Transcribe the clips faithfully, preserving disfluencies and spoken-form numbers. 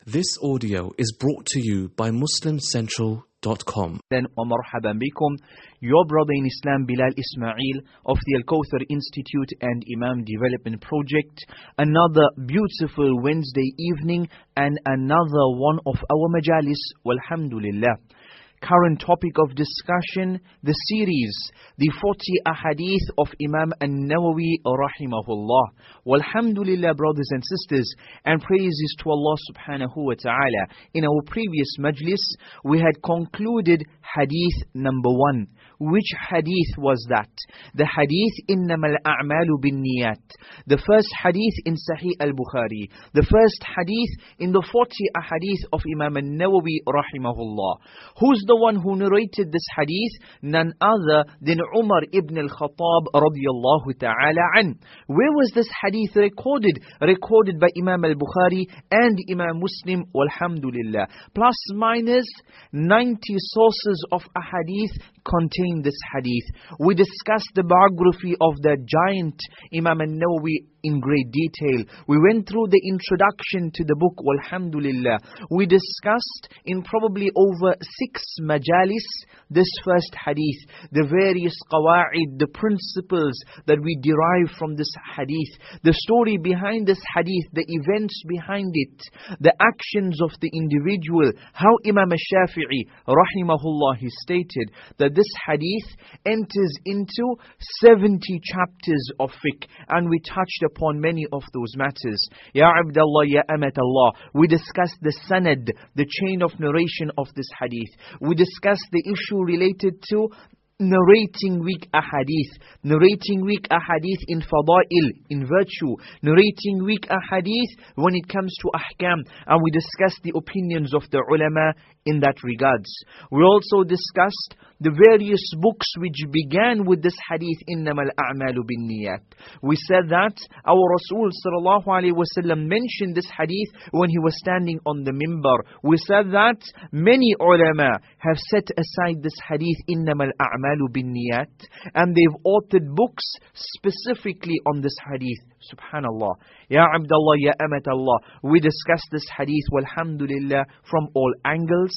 This audio is brought to you by Muslim Central dot com. Then ومرحبا بكم. Your brother in Islam, Bilal Ismail of the Al-Kawthar Institute and Imam Development Project. Another beautiful Wednesday evening and another one of our majalis. Walhamdulillah. Current topic of discussion, the series, the forty ahadith of Imam An-Nawawi rahimahullah. Walhamdulillah, brothers and sisters, and praises to Allah subhanahu wa ta'ala. In our previous majlis, we had concluded hadith number one. Which hadith was that? The hadith, إِنَّمَا الْأَعْمَالُ بِالنِّيَّاتِ. The first hadith in Sahih al-Bukhari. The first hadith in the forty ahadith of Imam An-Nawawi rahimahullah. Who's the one who narrated this hadith? None other than Umar ibn al-Khattab radiyallahu ta'ala an. Where was this hadith recorded? Recorded by Imam al-Bukhari and Imam Muslim, walhamdulillah. Plus minus ninety sources of ahadith contain this hadith. We discussed the biography of the giant Imam An-Nawawi in great detail. We went through the introduction to the book, walhamdulillah. We discussed in probably over six majalis this first hadith, the various qawa'id, the principles that we derive from this hadith, the story behind this hadith, the events behind it, the actions of the individual, how Imam Shafi'i rahimahullah he stated that this hadith enters into seventy chapters of fiqh, and we touched upon many of those matters. Ya Abdullah, Ya Amat Allah. We discussed the sanad, the chain of narration of this hadith. We discussed the issue related to narrating weak ahadith, narrating weak ahadith in fada'il, in virtue, narrating weak ahadith when it comes to ahkam, and we discussed the opinions of the ulama in that regards. We also discussed the various books which began with this hadith, إِنَّمَا الْأَعْمَالُ بِالنِّيَّاتِ. We said that our Rasul sallallahu alayhi wa sallam mentioned this hadith when he was standing on the mimbar. We said that many ulama have set aside this hadith, إِنَّمَا الْأَعْمَالُ بِالنِّيَّاتِ, and they've authored books specifically on this hadith. Subhanallah. Ya Abdullah, Ya Amat Allah. We discussed this hadith, walhamdulillah, from all angles.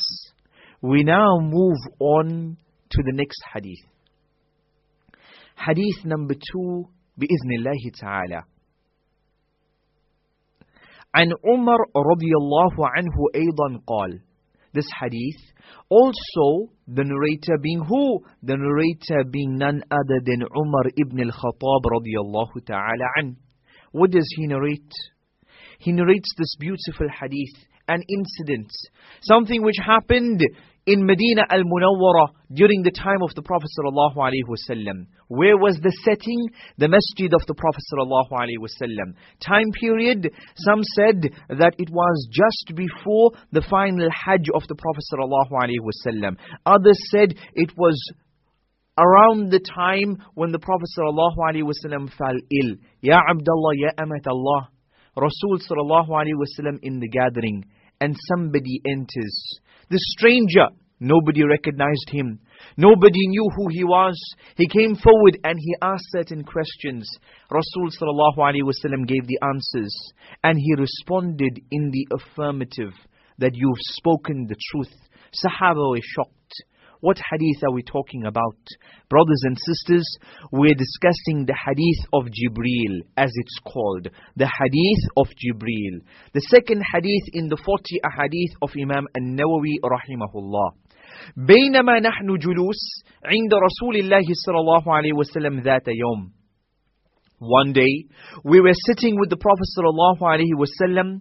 We now move on to the next hadith. Hadith number two, bi'iznillahi ta'ala. عن عمر رضي الله عنه أيضا قال. This hadith, also the narrator being who? The narrator being none other than Umar ibn al-Khattab radiyallahu ta'ala an. What does he narrate? He narrates this beautiful hadith, an incident, something which happened in Medina al-Munawwara during the time of the Prophet sallallahu alaihi wasallam. Where was the setting? The masjid of the Prophet sallallahu alaihi wasallam. Time period, some said that it was just before the final Hajj of the Prophet sallallahu alaihi wasallam. Others said it was around the time when the Prophet sallallahu alaihi wasallam fell ill. Ya Abdullah, Ya Amat Allah. Rasul sallallahu alaihi wasallam in the gathering, and somebody enters. The stranger, nobody recognized him. Nobody knew who he was. He came forward and he asked certain questions. Rasul sallallahu alaihi wasallam gave the answers, and he responded in the affirmative that you've spoken the truth. Sahaba were shocked. What hadith are we talking about? Brothers and sisters, we're discussing the hadith of Jibreel, as it's called. The hadith of Jibreel. The second hadith in the forty ahadith of Imam An-Nawawi rahimahullah. بينما نحن جلوس عند رسول الله صلى الله عليه وسلم ذات يوم. One day, we were sitting with the Prophet صلى الله عليه وسلم,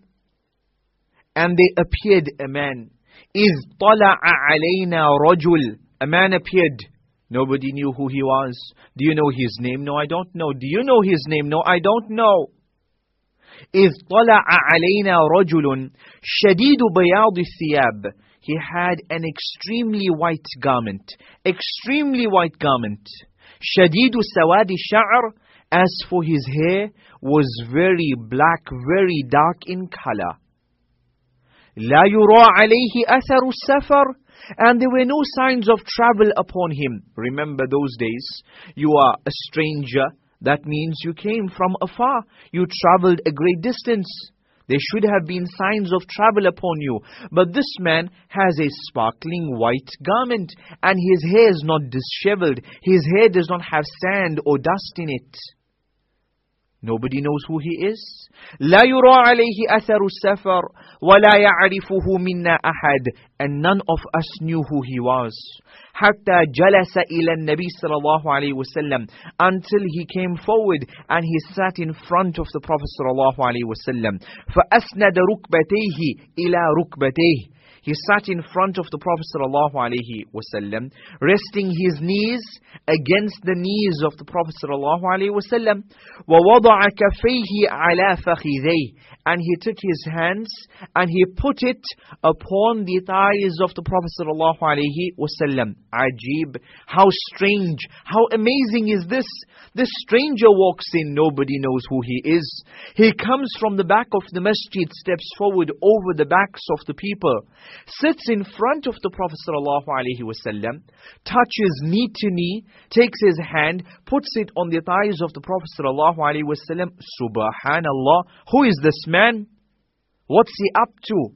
and there appeared a man. إِذْ طَلَعَ عَلَيْنَا رَجُلٌ. A man appeared. Nobody knew who he was. Do you know his name? No, I don't know. Do you know his name? No, I don't know. إِذْ طَلَعَ عَلَيْنَا رَجُلٌ شَدِيدُ بَيَاضِ الثِّيَابِ. He had an extremely white garment. Extremely white garment. شَدِيدُ سَوَادِ الشَّعْرِ. As for his hair, was very black, very dark in color. لا يرى عليه أثر السفر. And there were no signs of travel upon him. Remember those days, you are a stranger. That means you came from afar. You traveled a great distance. There should have been signs of travel upon you. But this man has a sparkling white garment, and his hair is not disheveled. His hair does not have sand or dust in it. Nobody knows who he is. لا يرى عليه أثر السفر ولا يعرفه منا أحد. And none of us knew who he was. حتى جلس إلى النبي صلى الله عليه وسلم. Until he came forward and he sat in front of the Prophet صلى الله عليه وسلم. فأسند ركبتيه إلى ركبتيه. He sat in front of the Prophet sallallahu alaihi wasallam, resting his knees against the knees of the Prophet sallallahu alaihi wasallam. وَوَضَعَ كَفَيْهِ عَلَى فَخِذَيْهِ. And he took his hands and he put it upon the thighs of the Prophet sallallahu alaihi wasallam. Ajib, how strange, how amazing is this? This stranger walks in, nobody knows who he is. He comes from the back of the masjid, steps forward over the backs of the people, sits in front of the Prophet sallallahu alaihi wasallam, touches knee to knee, takes his hand, puts it on the thighs of the Prophet sallallahu alaihi wasallam. Subhanallah, who is this man? What's he up to?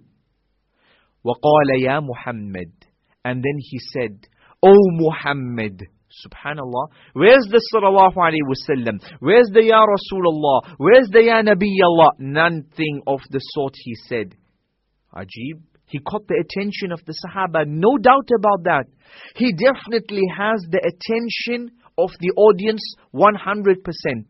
وَقَالَ يَا مُحَمَّدْ. And then he said, O Muhammad. Subhanallah. Where's the sallallahu alaihi wasallam? Where's the Ya Rasulullah? Where's the Ya Nabiyallah? Nothing of the sort he said. Ajib. He caught the attention of the Sahaba, no doubt about that. He definitely has the attention of the audience one hundred percent.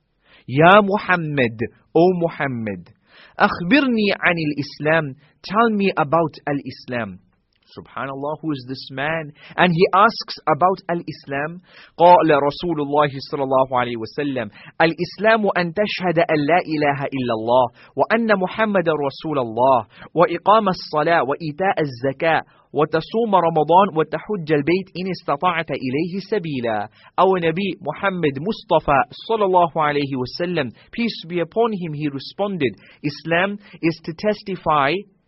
Ya Muhammad, O Muhammad, akhbirni anil Islam. Tell me about al-Islam. Subhanallah, who is this man? And he asks about al-Islam. قال رسول الله صلى الله عليه وسلم الإسلام أن تشهد أن لا إله إلا الله وأن محمد رسول الله وإقام الصلاة وإيتاء الزكاة وتصوم رمضان وتحج البيت إن استطعت إليه سبيلا. Our Nabi Muhammad Mustafa صلى الله عليه وسلم, peace be upon him, he responded, Islam is to testify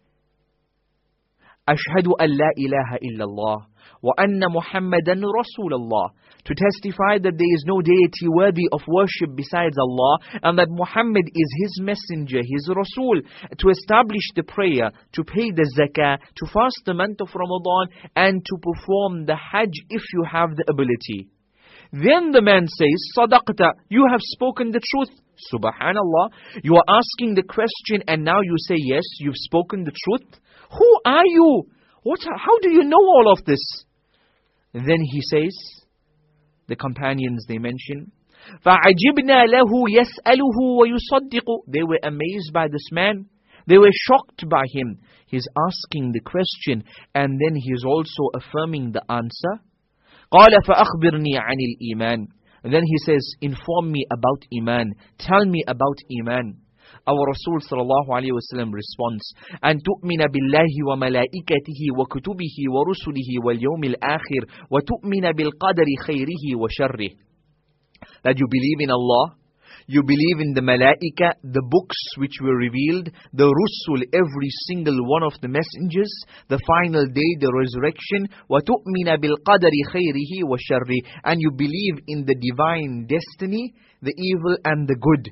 أشهد أن لا إله إلا الله وأن محمدا رسول الله, to testify that there is no deity worthy of worship besides Allah, and that Muhammad is his messenger, his Rasul, to establish the prayer, to pay the zakah, to fast the month of Ramadan, and to perform the hajj if you have the ability. Then the man says, Sadaqta, you have spoken the truth. Subhanallah, you are asking the question and now you say, yes, you've spoken the truth. Who are you? What? How do you know all of this? Then he says, the companions, they mention, فَعَجِبْنَا لَهُ يَسْأَلُهُ وَيُصَدِّقُ. They were amazed by this man. They were shocked by him. He's asking the question and then he's also affirming the answer. قَالَ فَأَخْبِرْنِي عَنِ الْإِيمَانِ. And then he says, inform me about Iman. Tell me about Iman. Our Rasul sallallahu alayhi wa sallam responds, أن تؤمن بالله وملائكته وكتبه ورسله واليوم الآخر وتؤمن بالقدر خيره وشره. That you believe in Allah, you believe in the Malaika, the books which were revealed, the Rusul, every single one of the messengers, the final day, the resurrection, وَتُؤْمِنَ بِالْقَدَرِ خَيْرِهِ وَشَرِّهِ. And you believe in the divine destiny, the evil and the good.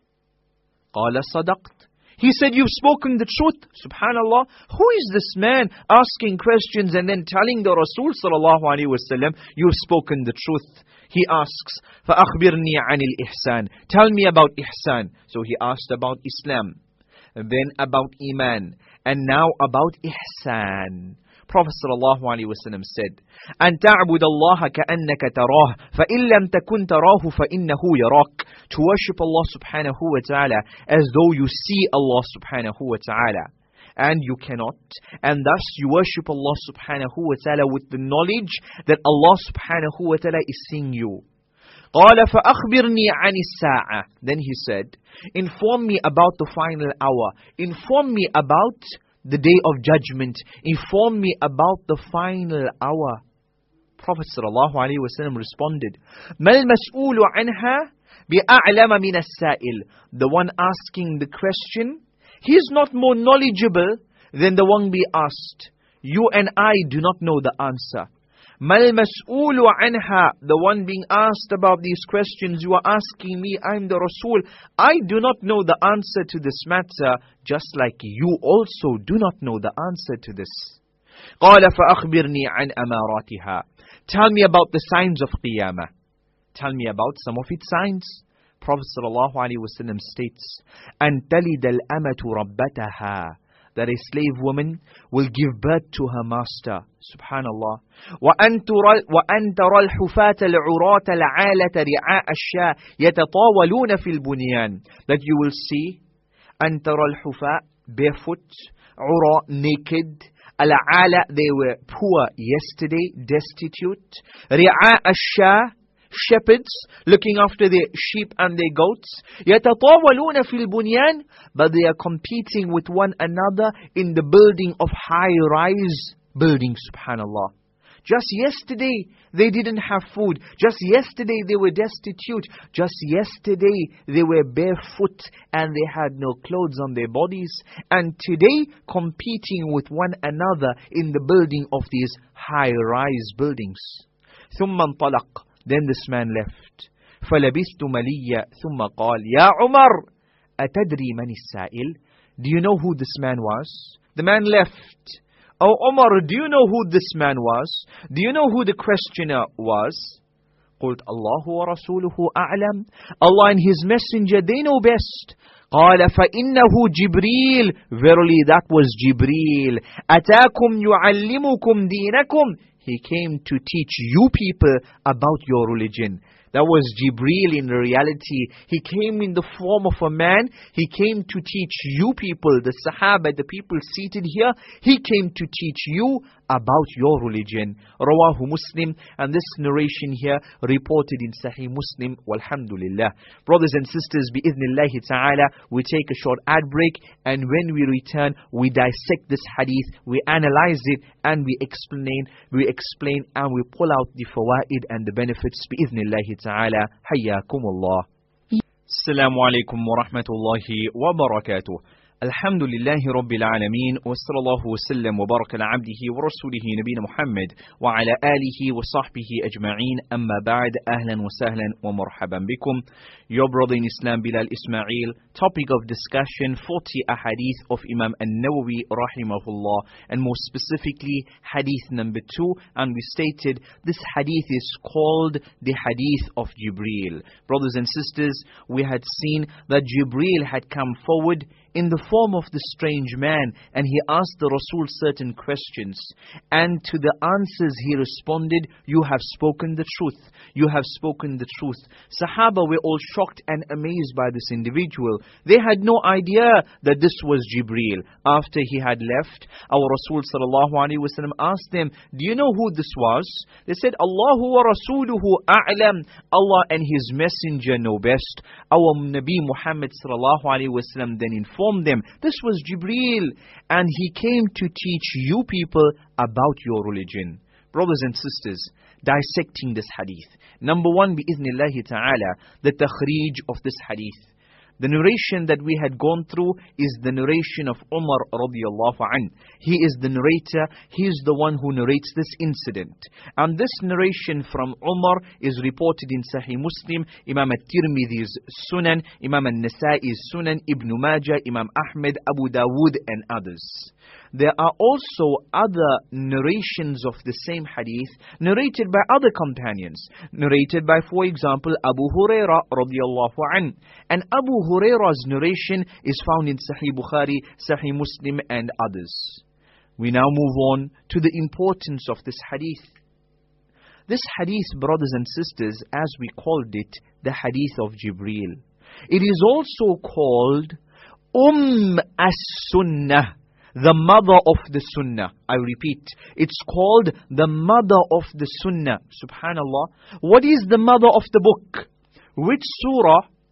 قَالَ صَدَقْتَ. He said, you've spoken the truth. Subhanallah, who is this man asking questions and then telling the Rasul sallallahu alaihi wasallam, you've spoken the truth. He asks, فَأَخْبِرْنِي عَنِ الْإِحْسَانِ. Tell me about Ihsan. So he asked about Islam, and then about Iman, and now about Ihsan. Prophet sallallahu alaihi wasallam said, أَن تَعْبُدَ اللَّهَ كَأَنَّكَ تَرَاهُ فَإِن لَمْ تَكُنْ تَرَاهُ فَإِنَّهُ يَرَاكَ. To worship Allah subhanahu wa ta'ala as though you see Allah subhanahu wa ta'ala. And you cannot. And thus you worship Allah subhanahu wa ta'ala with the knowledge that Allah subhanahu wa ta'ala is seeing you. قَالَ فَأَخْبِرْنِي عَنِ السَّاعَةِ. Then he said, inform me about the final hour. Inform me about the day of judgment. Inform me about the final hour. Prophet sallallahu alaihi wasallam responded, مَا الْمَسْئُولُ عَنْهَا بِأَعْلَمَ مِنَ السَّائِلِ. The one asking the question, he is not more knowledgeable than the one be asked. You and I do not know the answer. Mal mas'ulu anha, the one being asked about these questions, you are asking me, I'm the Rasul. I do not know the answer to this matter, just like you also do not know the answer to this. قال فأخبرني عن أماراتها. Tell me about the signs of Qiyamah. Tell me about some of its signs. Prophet sallallahu alaihi wasallam states, أن تلد الأمة ربتها, that a slave woman will give birth to her master. Subhanallah. وأن ترى وأن ترى الحفاة العراة العالة رعاء الشاة يتطاولون في البنيان. That you will see أن ترى الحفاة, barefoot, عراة, naked, العالة, they were poor yesterday, destitute, رعاء الشاة, shepherds looking after their sheep and their goats. يتطاولون في البنيان, but they are competing with one another in the building of high-rise buildings. Subhanallah. Just yesterday they didn't have food. Just yesterday they were destitute. Just yesterday they were barefoot and they had no clothes on their bodies. And today competing with one another in the building of these high-rise buildings. ثم انطلق. Then this man left. فلبثت مليا ثم قال يا عمر أتدري من السائل? Do you know who this man was? The man left. Oh Umar, do you know who this man was? Do you know who the questioner was? قلت الله ورسوله أعلم. Allah and His Messenger, they know best. قال فإنه جبريل. Verily that was Jibreel. أتاكم يعلمكم دينكم. He came to teach you people about your religion. That was Jibreel in reality. He came in the form of a man. He came to teach you people, the Sahaba, the people seated here. He came to teach you about your religion. Rawahu Muslim, and this narration here reported in Sahih Muslim. Walhamdulillah. Brothers and sisters, bi'idhnillahi ta'ala, we take a short ad break, and when we return, we dissect this hadith, we analyze it, and we explain, we explain, and we pull out the fawaid and the benefits. Bi'idhnillahi ta'ala. Hayyakumullah. Assalamu alaikum wa rahmatullahi wa barakatuh. الحمد لله رب العالمين وصلى الله وسلم وبارك على عبده ورسوله نبينا محمد وعلى آله وصحبه أجمعين أما بعد أهلا وسهلا ومرحبا بكم. Your brother in Islam Bilal Ismail. Topic of discussion, forty ahadith of Imam An-Nawawi rahimahullah, and more specifically hadith number two, and we stated this hadith is called the hadith of Jibreel. Brothers and sisters, we had seen that Jibreel had come forward in the form of the strange man, and he asked the Rasul certain questions, and to the answers he responded, you have spoken the truth, you have spoken the truth. Sahaba were all shocked and amazed by this individual. They had no idea that this was Jibreel. After he had left, our Rasul sallallahu alaihi wasallam asked them, do you know who this was? They said, Allahu wa rasuluhu a'lam. Allah and His Messenger know best. Our Nabi Muhammad sallallahu alaihi wasallam then informed them, this was Jibreel, and he came to teach you people about your religion. Brothers and sisters, dissecting this hadith. Number one, bi'idhnillahi ta'ala, the takhrij of this hadith. The narration that we had gone through is the narration of Umar radiyallahu anh. He is the narrator, he is the one who narrates this incident. And this narration from Umar is reported in Sahih Muslim, Imam At-Tirmidhi's Sunan, Imam An-Nasa'i's Sunan, Ibn Majah, Imam Ahmed, Abu Dawood and others. There are also other narrations of the same hadith narrated by other companions. Narrated by, for example, Abu Hurairah radiyallahu anh. And Abu Hurairah's narration is found in Sahih Bukhari, Sahih Muslim and others. We now move on to the importance of this hadith. This hadith, brothers and sisters, as we called it, the hadith of Jibreel. It is also called Umm as-Sunnah, the mother of the Sunnah. I repeat, it's called the mother of the Sunnah. Subhanallah. What is the mother of the book? Which surah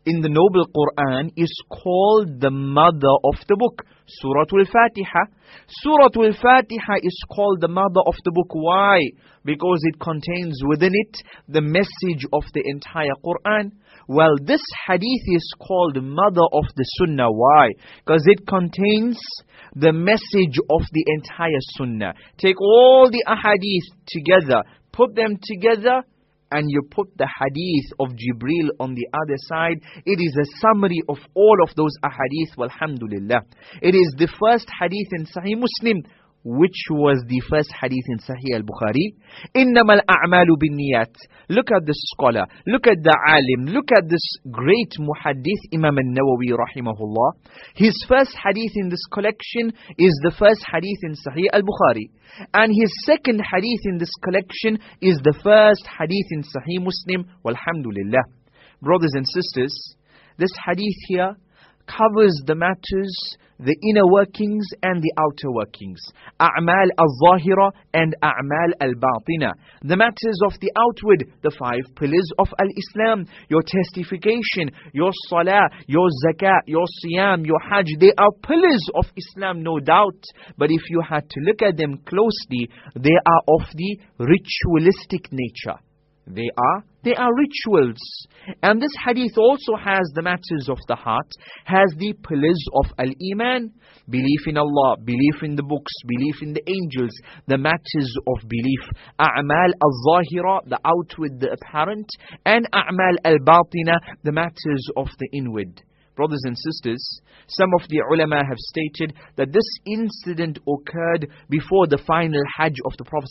in the noble Quran is called the mother of the book. Surah Al-Fatiha. Surah Al-Fatiha is called the mother of the book. Why? Because it contains within it the message of the entire Quran. Well, this hadith is called mother of the Sunnah. Why? Because it contains the message of the entire Sunnah. Take all the ahadith together, put them together, and you put the hadith of Jibreel on the other side. It is a summary of all of those ahadith. Walhamdulillah. It is the first hadith in Sahih Muslim, which was the first hadith in Sahih al-Bukhari. إِنَّمَا الْأَعْمَالُ بِالنِّيَّاتِ. Look at the scholar, look at the alim, look at this great muhaddith Imam al-Nawawi rahimahullah. His first hadith in this collection is the first hadith in Sahih al-Bukhari. And his second hadith in this collection is the first hadith in Sahih Muslim. Walhamdulillah. Brothers and sisters, this hadith here covers the matters, the inner workings and the outer workings. A'mal al-zahira and a'mal al-batina. The matters of the outward, the five pillars of al-Islam, your testification, your salah, your zakah, your siyam, your hajj, they are pillars of Islam, no doubt. But if you had to look at them closely, they are of the ritualistic nature. They are, they are rituals. And this hadith also has the matters of the heart, has the pillars of al-Iman, belief in Allah, belief in the books, belief in the angels, the matters of belief. A'mal al-Zahira, the outward, the apparent, and A'mal al-Batina, the matters of the inward. Brothers and sisters, some of the ulama have stated that this incident occurred before the final Hajj of the Prophet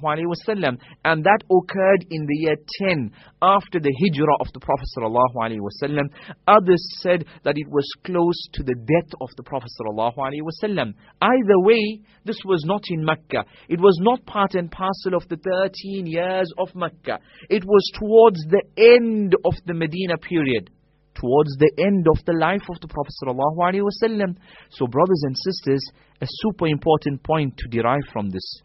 ﷺ, and that occurred in the year ten after the Hijrah of the Prophet ﷺ. Others said that it was close to the death of the Prophet ﷺ. Either way, this was not in Mecca. It was not part and parcel of the thirteen years of Mecca. It was towards the end of the Medina period, towards the end of the life of the Prophet ﷺ. So brothers and sisters, a super important point to derive from this.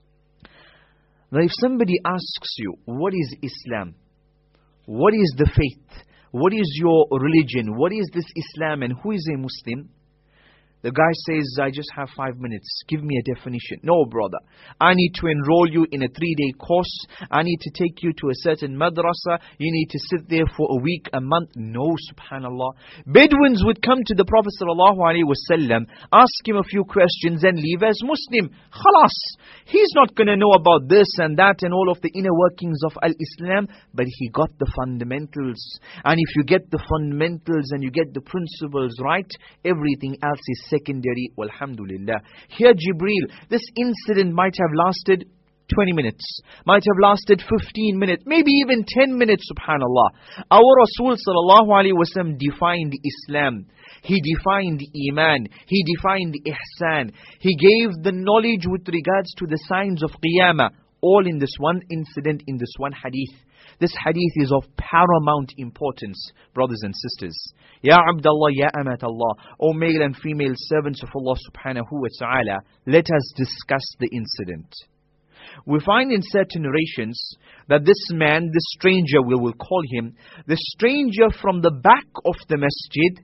Now if somebody asks you, what is Islam? What is the faith? What is your religion? What is this Islam and who is a Muslim? The guy says, I just have five minutes. Give me a definition. No, brother. I need to enroll you in a three-day course. I need to take you to a certain madrasa. You need to sit there for a week, a month. No, subhanallah. Bedouins would come to the Prophet ﷺ, ask him a few questions and leave as Muslim. Khalas. He's not going to know about this and that and all of the inner workings of Al-Islam, but he got the fundamentals. And if you get the fundamentals and you get the principles right, everything else is secondary. Walhamdulillah. Here Jibreel, this incident might have lasted twenty minutes, might have lasted fifteen minutes, maybe even ten minutes, subhanallah. Our Rasul sallallahu alaihi wasallam defined Islam. He defined Iman. He defined Ihsan. He gave the knowledge with regards to the signs of Qiyamah, all in this one incident, in this one hadith. This hadith is of paramount importance, brothers and sisters. Ya Abdullah, Ya Amat Allah, O male and female servants of Allah subhanahu wa ta'ala, let us discuss the incident. We find in certain narrations that this man, this stranger, we will call him, the stranger from the back of the masjid,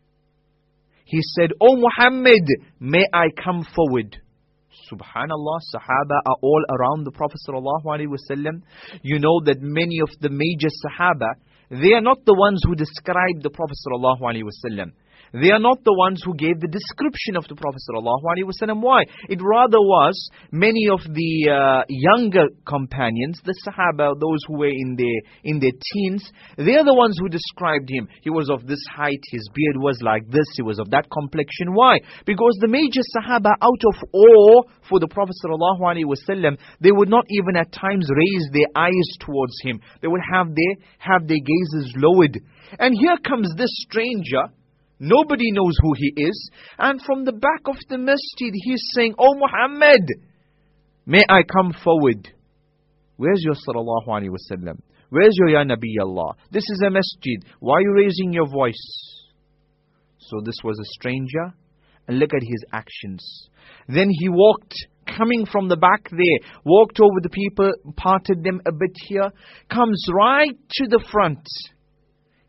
he said, O Muhammad, may I come forward? Subhanallah, Sahaba are all around the Prophet ﷺ. You know that many of the major Sahaba, they are not the ones who describe the Prophet ﷺ. They are not the ones who gave the description of the Prophet ﷺ. Why? It rather was many of the uh, younger companions, the Sahaba, those who were in their, in their teens, they are the ones who described him. He was of this height, his beard was like this, he was of that complexion. Why? Because the major Sahaba, out of awe for the Prophet ﷺ, they would not even at times raise their eyes towards him. They would have their, have their gazes lowered. And here comes this stranger. Nobody knows who he is. And from the back of the masjid, he's saying, Oh Muhammad, may I come forward? Where's your sallallahu alayhi wa sallam? Where's your ya Nabi Allah? This is a masjid. Why are you raising your voice? So this was a stranger. And look at his actions. Then he walked, coming from the back there, walked over the people, parted them a bit here, comes right to the front.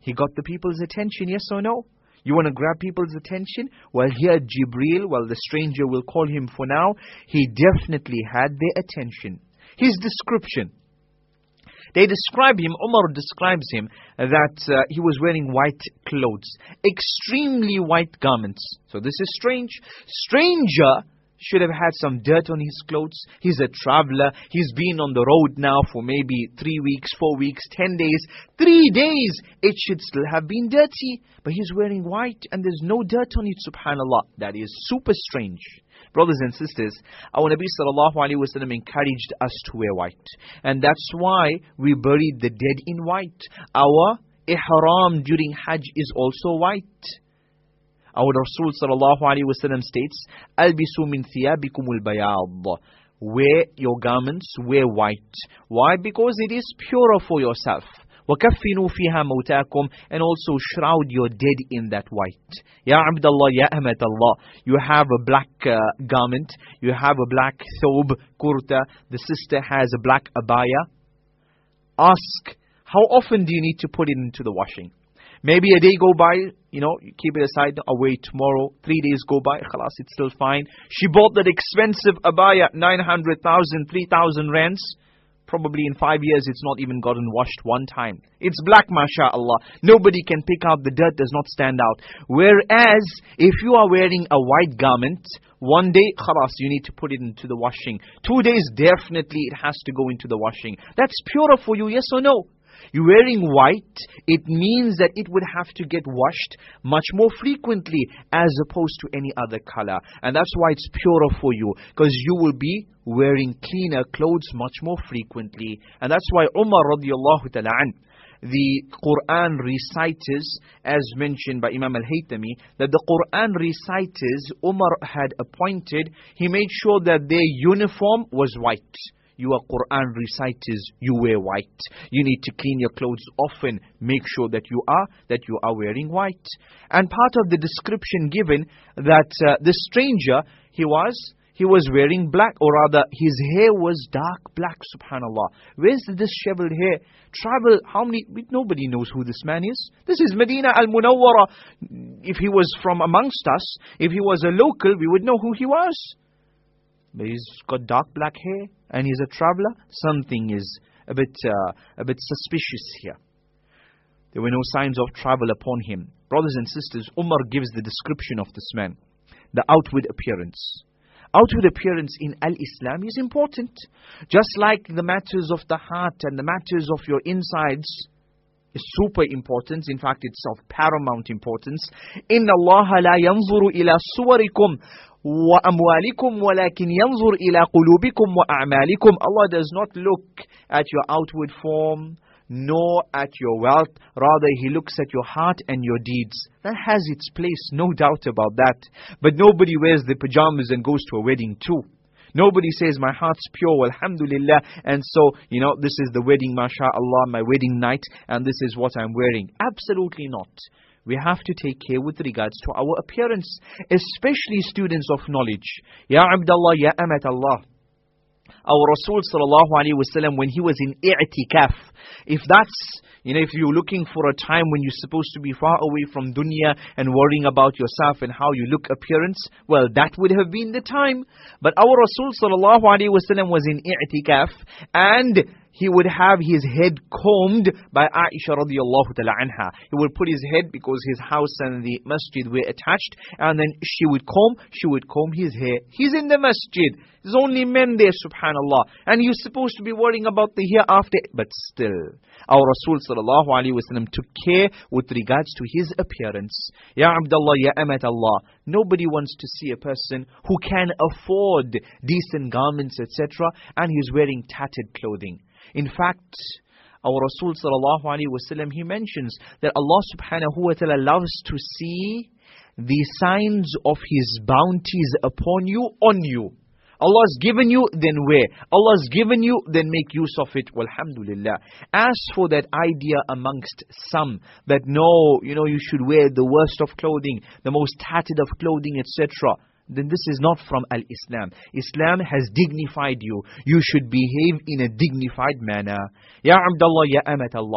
He got the people's attention, yes or no? You want to grab people's attention? Well, here Jibreel, well, the stranger will call him for now, he definitely had their attention. His description. They describe him, Umar describes him, that uh, he was wearing white clothes. Extremely white garments. So this is strange. Stranger should have had some dirt on his clothes. He's a traveler. He's been on the road now for maybe three weeks, four weeks, ten days, three days. It should still have been dirty. But he's wearing white and there's no dirt on it, subhanAllah. That is super strange. Brothers and sisters, our Nabi sallallahu alayhi wa sallam encouraged us to wear white. And that's why we buried the dead in white. Our ihram during Hajj is also white. Our Rasul sallallahu alayhi wa sallam states, Albisu min thiyabikumul bayad. Wear your garments, wear white. Why? Because it is purer for yourself. وَكَفِّنُوا فِيهَا مَوْتَاكُمْ. And also shroud your dead in that white. Ya Abdullah, Ya Amat Allah. You have a black uh, garment. You have a black thobe, kurta. The sister has a black abaya. Ask, how often do you need to put it into the washing? Maybe a day go by, you know, you keep it aside, away tomorrow. Three days go by, khalas, it's still fine. She bought that expensive abaya, nine hundred thousand, three thousand rands. Probably in five years it's not even gotten washed one time. It's black, mashallah. Nobody can pick out, the dirt does not stand out. Whereas, if you are wearing a white garment, one day, khalas, you need to put it into the washing. Two days, definitely it has to go into the washing. That's purer for you, yes or no? You're wearing white, it means that it would have to get washed much more frequently as opposed to any other color. And that's why it's purer for you, because you will be wearing cleaner clothes much more frequently. And that's why Umar radiallahu ta'ala an, the Quran reciters, as mentioned by Imam al-Haytami, that the Quran reciters Umar had appointed, he made sure that their uniform was white. You are Quran reciters, you wear white. You need to clean your clothes often. Make sure that you are, that you are wearing white. And part of the description given, that uh, the stranger, he was, he was wearing black, or rather, his hair was dark black, subhanallah. Where's this disheveled hair? Travel, how many, nobody knows who this man is. This is Medina al-Munawwara. If he was from amongst us, if he was a local, we would know who he was. But he's got dark black hair and he's a traveler. Something is a bit uh, a bit suspicious here. There were no signs of travel upon him. Brothers and sisters, Umar gives the description of this man. The outward appearance. Outward appearance in Al-Islam is important. Just like the matters of the heart and the matters of your insides is super important. In fact, it's of paramount importance. Inna Allah la yanzuru ila suwarikum وَأَمْوَالِكُمْ وَلَكِنْ يَنْظُرْ إِلَىٰ قُلُوبِكُمْ وَأَعْمَالِكُمْ. Allah does not look at your outward form, nor at your wealth. Rather, He looks at your heart and your deeds. That has its place, no doubt about that. But nobody wears the pajamas and goes to a wedding too. Nobody says, my heart's pure, alhamdulillah, and so, you know, this is the wedding, mashallah, my wedding night, and this is what I'm wearing. Absolutely not. We have to take care with regards to our appearance, especially students of knowledge. Ya Abdullah, Ya Amat Allah. Our Rasul sallallahu alayhi wa sallam, when he was in i'tikaf, if that's, you know, if you're looking for a time when you're supposed to be far away from dunya and worrying about yourself and how you look appearance, well, that would have been the time. But our Rasul sallallahu alayhi wa sallam was in i'tikaf, and he would have his head combed by Aisha radiallahu ta'ala anha. He would put his head, because his house and the masjid were attached, and then she would comb, she would comb his hair. He's in the masjid. There's only men there, subhanallah. And you're supposed to be worrying about the hereafter. But still, our Rasul sallallahu alayhi wa sallam took care with regards to his appearance. Ya Abdullah, Ya Amat Allah. Nobody wants to see a person who can afford decent garments, et cetera, and he's wearing tattered clothing. In fact, our Rasul sallallahu alayhi wa sallam, he mentions that Allah subhanahu wa ta'ala loves to see the signs of His bounties upon you, on you. Allah's given you, then wear. Allah's given you, then make use of it. Walhamdulillah. As for that idea amongst some, that no, you know, you should wear the worst of clothing, the most tattered of clothing, et cetera, then this is not from Al-Islam. Islam has dignified you. You should behave in a dignified manner. Ya Abdullah, Ya Amat Allah.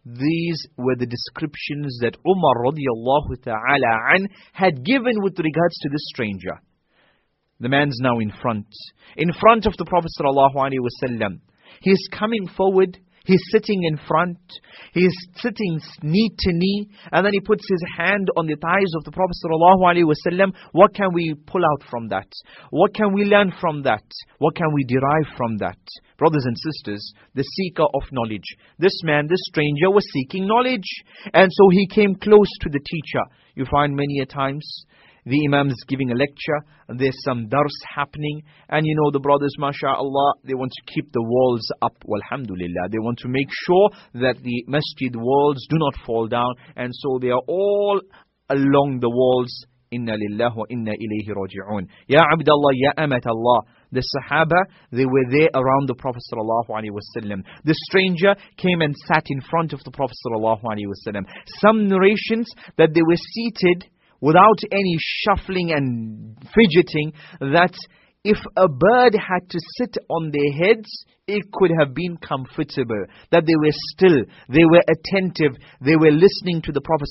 These were the descriptions that Umar radiallahu ta'ala an had given with regards to this stranger. The man's now in front, in front of the Prophet sallallahu alaihi wasallam. He's coming forward. He's sitting in front. He's sitting knee to knee. And then he puts his hand on the thighs of the Prophet ﷺ. What can we pull out from that? What can we learn from that? What can we derive from that? Brothers and sisters, the seeker of knowledge. This man, this stranger was seeking knowledge. And so he came close to the teacher. You find many a times the imam is giving a lecture, and there's some dars happening, and you know the brothers, mashallah, they want to keep the walls up, walhamdulillah. They want to make sure that the masjid walls do not fall down, and so they are all along the walls. Inna lillahi wa inna ilayhi raji'un. Ya Abdullah, ya Amat Allah. The Sahaba, they were there around the Prophet sallallahu alaihi wasallam. The stranger came and sat in front of the Prophet sallallahu alaihi wasallam. Some narrations that they were seated without any shuffling and fidgeting, that if a bird had to sit on their heads, it could have been comfortable. That they were still, they were attentive, they were listening to the Prophet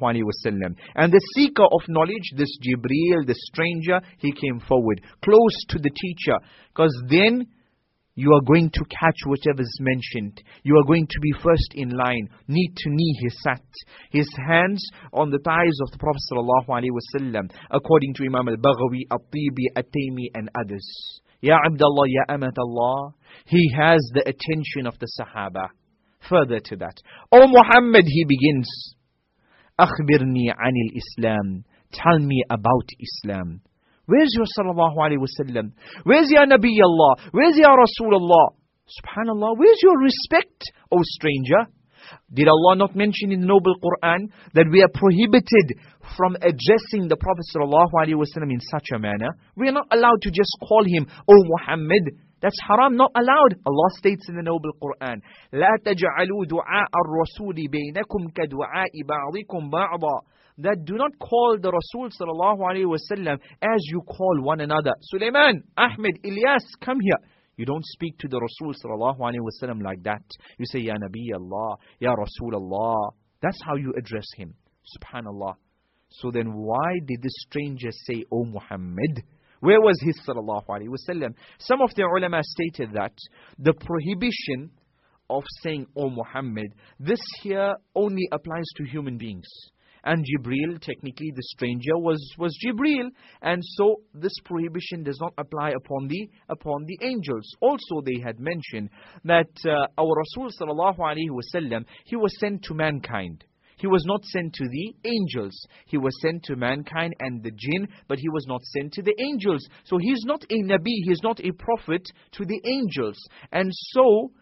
ﷺ. And the seeker of knowledge, this Jibreel, the stranger, he came forward, close to the teacher. Because then you are going to catch whatever is mentioned. You are going to be first in line. Knee to knee he sat. His hands on the thighs of the Prophet ﷺ, according to Imam al-Baghawi, At-Tibi, At-Taymi and others. Ya Abdullah, Ya Amat Allah. He has the attention of the Sahaba. Further to that, O Muhammad, he begins, Akhbirni anil Islam. Tell me about Islam. Where's your sallallahu alayhi wasallam? Where's your Nabi Allah? Where's your Rasulullah? Subhanallah, where's your respect, O stranger? Did Allah not mention in the noble Quran that we are prohibited from addressing the Prophet sallallahu alaihi wasallam in such a manner? We are not allowed to just call him, O Muhammad. That's haram, not allowed. Allah states in the noble Quran, لا تجعلوا دعاء الرسول بينكم كدعاء بعضكم بعضا. That do not call the Rasul sallallahu alaihi wasallam as you call one another. Sulaiman, Ahmed, Ilyas, come here. You don't speak to the Rasul sallallahu alaihi wasallam like that. You say, Ya Nabi Allah, Ya Rasul Allah. That's how you address him. Subhanallah. So then why did this stranger say, O Muhammad? Where was his sallallahu alaihi wasallam? Some of the ulama stated that the prohibition of saying, O Muhammad, this here only applies to human beings. And Jibreel, technically the stranger was, was Jibreel. And so this prohibition does not apply upon the upon the angels. Also they had mentioned that uh, our Rasul sallallahu alaihi wasallam, he was sent to mankind. He was not sent to the angels. He was sent to mankind and the jinn, but he was not sent to the angels. So he's not a Nabi, he's not a prophet to the angels. And so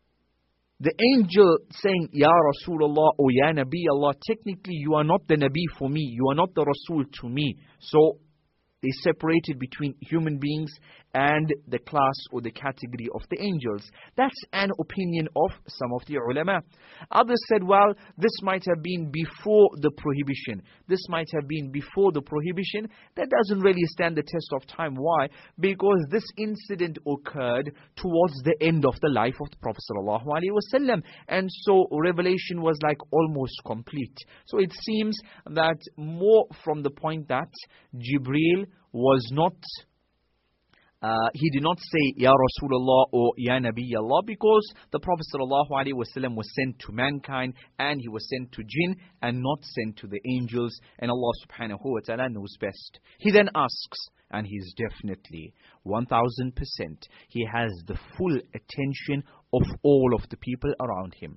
the angel saying, Ya Rasulullah or Ya Nabi Allah, technically you are not the Nabi for me, you are not the Rasul to me. So they separated between human beings and the class or the category of the angels. That's an opinion of some of the ulama. Others said, well, this might have been before the prohibition. This might have been before the prohibition. That doesn't really stand the test of time. Why? Because this incident occurred towards the end of the life of the Prophet ﷺ. And so revelation was like almost complete. So it seems that more from the point that Jibreel was not Uh, he did not say, Ya Rasulullah or Ya Nabi Allah, because the Prophet ﷺ was sent to mankind and he was sent to jinn and not sent to the angels, and Allah subhanahu wa ta'ala knows best. He then asks, and he's definitely one thousand percent, he has the full attention of all of the people around him.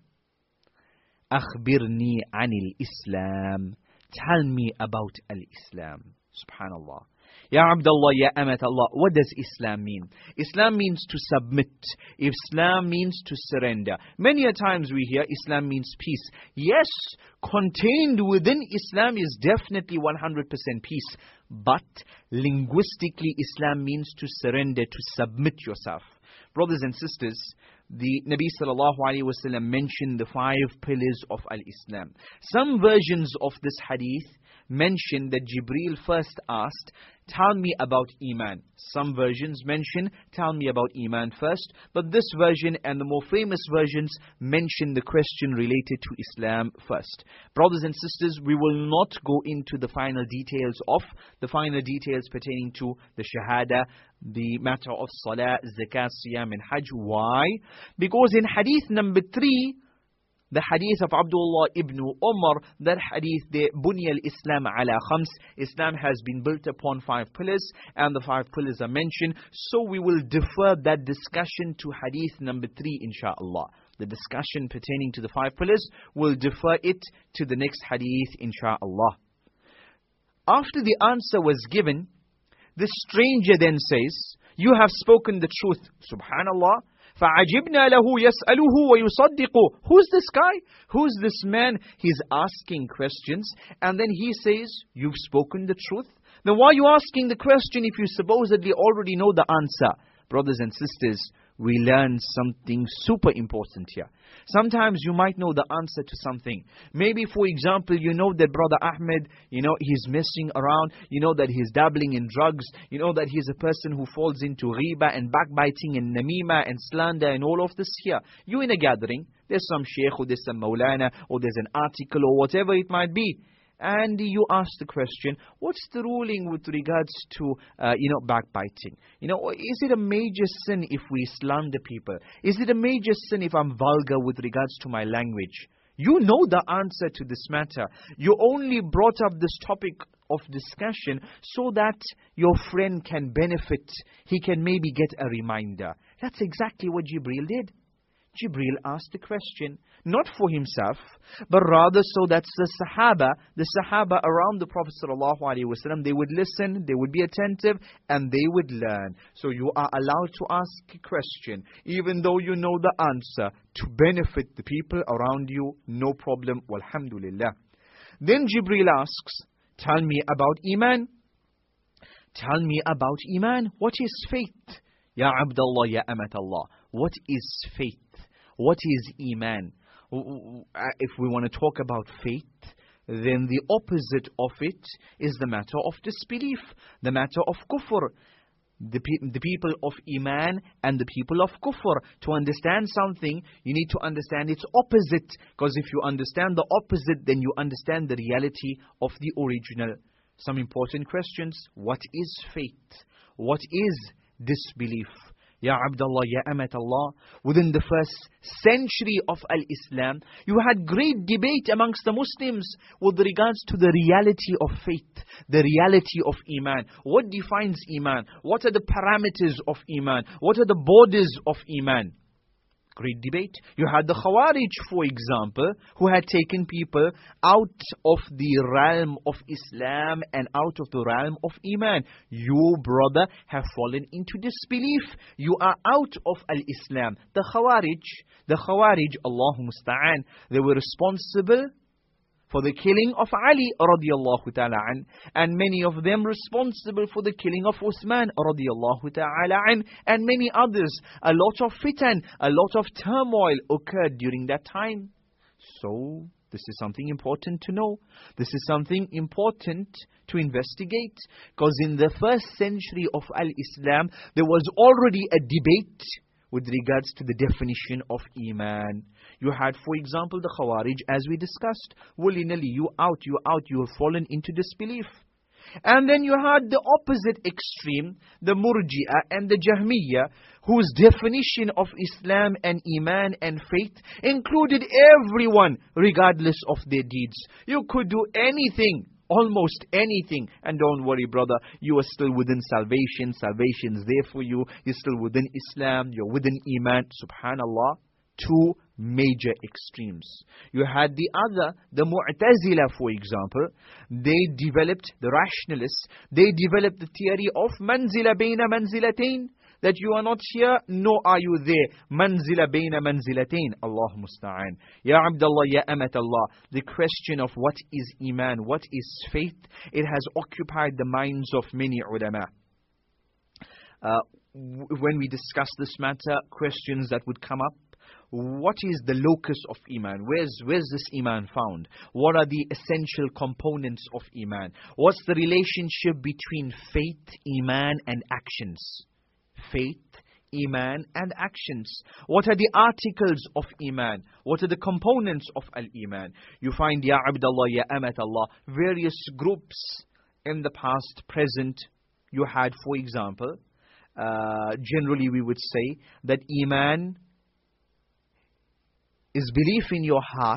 Akhbirni anil Islam. Tell me about al-Islam. Subhanallah. Ya Abdullah, Ya Amat Allah, what does Islam mean? Islam means to submit. Islam means to surrender. Many a times we hear Islam means peace. Yes, contained within Islam is definitely one hundred percent peace. But linguistically, Islam means to surrender, to submit yourself. Brothers and sisters, the Nabi sallallahu alaihi wasallam mentioned the five pillars of al-Islam. Some versions of this hadith mention that Jibreel first asked, tell me about Iman. Some versions mention, tell me about Iman first. But this version and the more famous versions mention the question related to Islam first. Brothers and sisters, we will not go into the final details of, the final details pertaining to the Shahada, the matter of Salah, Zakat, Siyam and Hajj. Why? Because in hadith number three, the hadith of Abdullah ibn Umar, that hadith there, Bunya al-Islam ala khams, Islam has been built upon five pillars, and the five pillars are mentioned. So we will defer that discussion to hadith number three, inshaAllah. The discussion pertaining to the five pillars, we'll defer it to the next hadith, inshaAllah. After the answer was given, the stranger then says, you have spoken the truth. Subhanallah. فَعَجِبْنَا لَهُ يَسْأَلُهُ وَيُصَدِّقُ. Who's this guy? Who's this man? He's asking questions, and then he says, you've spoken the truth? Then why are you asking the question if you supposedly already know the answer? Brothers and sisters, we learn something super important here. Sometimes you might know the answer to something. Maybe, for example, you know that Brother Ahmed, you know, he's messing around. You know that he's dabbling in drugs. You know that he's a person who falls into riba and backbiting and namima and slander and all of this here. You in a gathering, there's some sheikh or there's some maulana or there's an article or whatever it might be. And you ask the question, what's the ruling with regards to, uh, you know, backbiting? You know, is it a major sin if we slander people? Is it a major sin if I'm vulgar with regards to my language? You know the answer to this matter. You only brought up this topic of discussion so that your friend can benefit. He can maybe get a reminder. That's exactly what Jibreel did. Jibreel asked the question, not for himself, but rather so that the Sahaba, the Sahaba around the Prophet ﷺ, they would listen, they would be attentive, and they would learn. So you are allowed to ask a question, even though you know the answer, to benefit the people around you, no problem, walhamdulillah. Then Jibreel asks, tell me about Iman. Tell me about Iman. What is faith? Ya Abdullah, Ya Amatallah. What is faith? What is Iman? If we want to talk about faith, then the opposite of it is the matter of disbelief, the matter of kufr. The, pe the people of Iman and the people of kufr. To understand something, you need to understand its opposite. Because if you understand the opposite, then you understand the reality of the original. Some important questions. What is faith? What is disbelief? Ya Abdullah, Ya Amatallah, within the first century of Al-Islam, you had great debate amongst the Muslims with regards to the reality of faith, the reality of Iman. What defines Iman? What are the parameters of Iman? What are the borders of Iman? Great debate. You had the Khawarij, for example, who had taken people out of the realm of Islam and out of the realm of Iman. You, brother, have fallen into disbelief. You are out of Al-Islam. The Khawarij, the Khawarij, Allahu Musta'an, they were responsible for the killing of Ali radiallahu ta'ala an, and many of them responsible for the killing of Uthman radiallahu ta'ala an, and many others. A lot of fitan, a lot of turmoil occurred during that time. So this is something important to know. This is something important to investigate. Because in the first century of Al-Islam, there was already a debate with regards to the definition of Iman. You had, for example, the Khawarij, as we discussed. Willy-nilly, you out, you out, you have fallen into disbelief. And then you had the opposite extreme, the Murji'ah and the Jahmiyyah, whose definition of Islam and Iman and faith included everyone, regardless of their deeds. You could do anything, almost anything, and don't worry, brother, you are still within salvation. Salvation is there for you. You're still within Islam. You're within Iman. Subhanallah. Two major extremes. You had the other, the Mu'tazila, for example. They developed, the rationalists, they developed the theory of manzila bayna manzilatain, that you are not here, nor are you there. Manzila bayna manzilatain. Allah musta'an. Ya Abdullah, Ya Amatallah. The question of what is Iman, what is faith, it has occupied the minds of many ulama. Uh, when we discuss this matter, questions that would come up. what is the locus of Iman? Where's, where's this Iman found? What are the essential components of Iman? What's the relationship between faith, Iman and actions? Faith, Iman and actions. What are the articles of Iman? What are the components of Al-Iman? You find, Ya Abdullah, Ya Amat Allah, various groups in the past, present. You had, for example, uh, generally we would say that Iman is belief in your heart,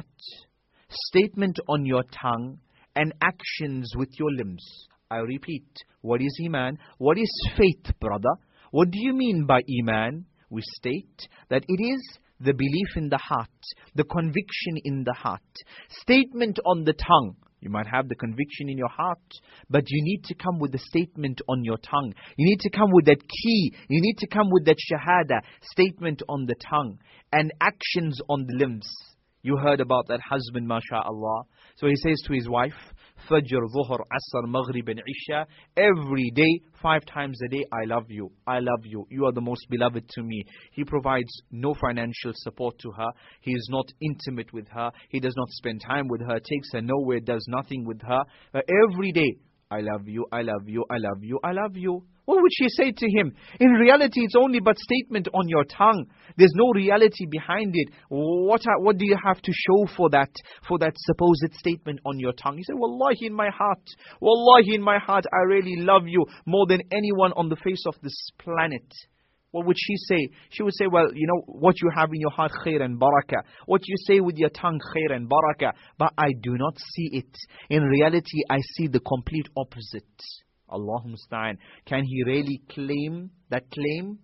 statement on your tongue, and actions with your limbs. I repeat, what is Iman? What is faith, brother? What do you mean by Iman? We state that it is the belief in the heart, the conviction in the heart, statement on the tongue. You might have the conviction in your heart, but you need to come with the statement on your tongue. You need to come with that key. You need to come with that shahada, statement on the tongue, and actions on the limbs. You heard about that husband, mashallah. So he says to his wife, Fajr, Dhuhr, Asr, Maghrib and Isha, every day, five times a day, I love you, I love you, you are the most beloved to me. He provides no financial support to her. He is not intimate with her. He does not spend time with her, takes her nowhere, does nothing with her. But every day, I love you, I love you, I love you, I love you. What would she say to him? In reality, it's only but statement on your tongue. There's no reality behind it. What are, what do you have to show for that, for that supposed statement on your tongue? He said, Wallahi, in my heart, Wallahi, in my heart, I really love you more than anyone on the face of this planet. What would she say? She would say, well, you know, what you have in your heart, khair and barakah. What you say with your tongue, khair and barakah. But I do not see it. In reality, I see the complete opposite. Allahumma musta'an. Can he really claim that claim?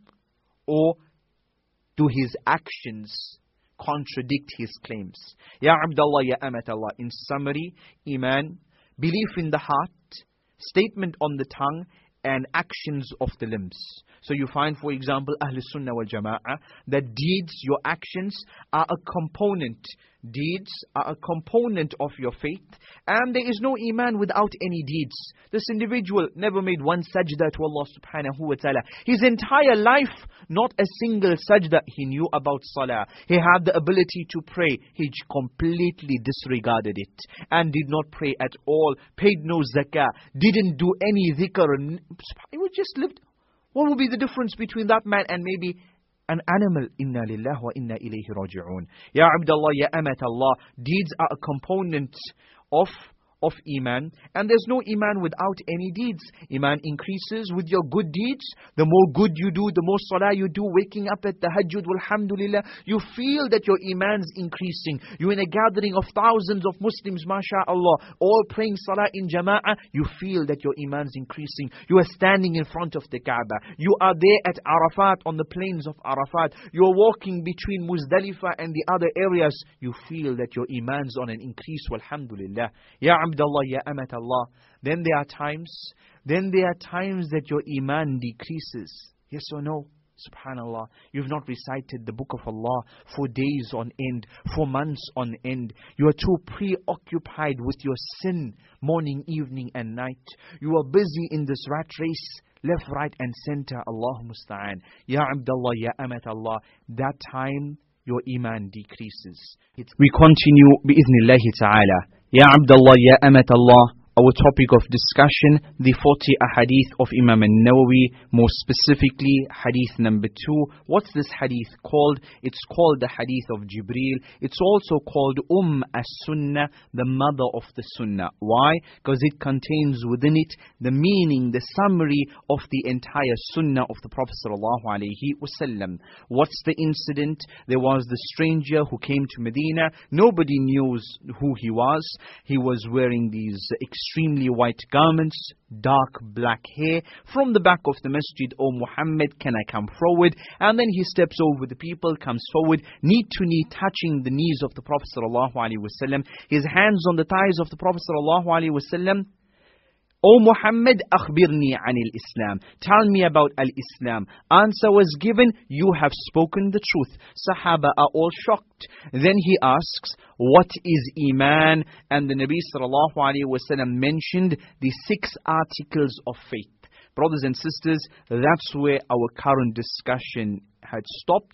Or do his actions contradict his claims? Ya Abdullah, Ya Amat Allah. In summary, Iman, belief in the heart, statement on the tongue, and actions of the limbs. So you find, for example, Ahl Sunnah wal Jama'ah, that deeds, your actions, are a component. Deeds are a component of your faith. And there is no Iman without any deeds. This individual never made one sajda to Allah subhanahu wa ta'ala. His entire life, not a single sajda he knew about salah. He had the ability to pray. He completely disregarded it. And did not pray at all. Paid no zakah. Didn't do any dhikr. He was just lived. What would be the difference between that man and maybe an animal? Inna lillahi wa inna ilayhi raji'un. Ya Abdullah, Ya Amat Allah. Deeds are a component of of Iman, and there's no Iman without any deeds. Iman increases with your good deeds. The more good you do, the more salah you do, waking up at the tahajjud, alhamdulillah, you feel that your Iman's increasing. You're in a gathering of thousands of Muslims, mashallah, all praying salah in jama'ah, you feel that your Iman's increasing. You are standing in front of the Kaaba. You are there at Arafat, on the plains of Arafat. You are walking between Muzdalifah and the other areas. You feel that your Iman's on an increase, alhamdulillah. Ya Abdullah, Ya Amat Allah. Then there are times, then there are times that your Iman decreases. Yes or no? Subhanallah. You've not recited the book of Allah for days on end, for months on end. You are too preoccupied with your sin, morning, evening and night. You are busy in this rat race, left, right and center. Allahumma musta'an. Ya Abdullah, Ya Amat Allah. That time, your Iman decreases. It's we continue bi'iznillahi ta'ala. Ya Abdullah, Ya Amat Allah. Our topic of discussion, the forty ahadith of Imam al-Nawawi, more specifically hadith number two. What's this hadith called? It's called the hadith of Jibreel. It's also called Umm as-Sunnah, the mother of the Sunnah. Why? Because it contains within it the meaning, the summary of the entire Sunnah of the Prophet sallallahu alaihi wasallam. What's the incident? There was the stranger who came to Medina. Nobody knew who he was. He was wearing these extremely white garments, dark black hair. From the back of the masjid, "O Muhammad, can I come forward?" And then he steps over the people, comes forward, knee to knee, touching the knees of the Prophet sallallahu alaihi wasallam, his hands on the thighs of the Prophet sallallahu alaihi wasallam. "O Muhammad, akhbirni anil Islam. Tell me about al-Islam." Answer was given, "You have spoken the truth." Sahaba are all shocked. Then he asks, "What is Iman?" And the Nabi sallallahu alaihi wasallam mentioned the six articles of faith. Brothers and sisters, that's where our current discussion had stopped.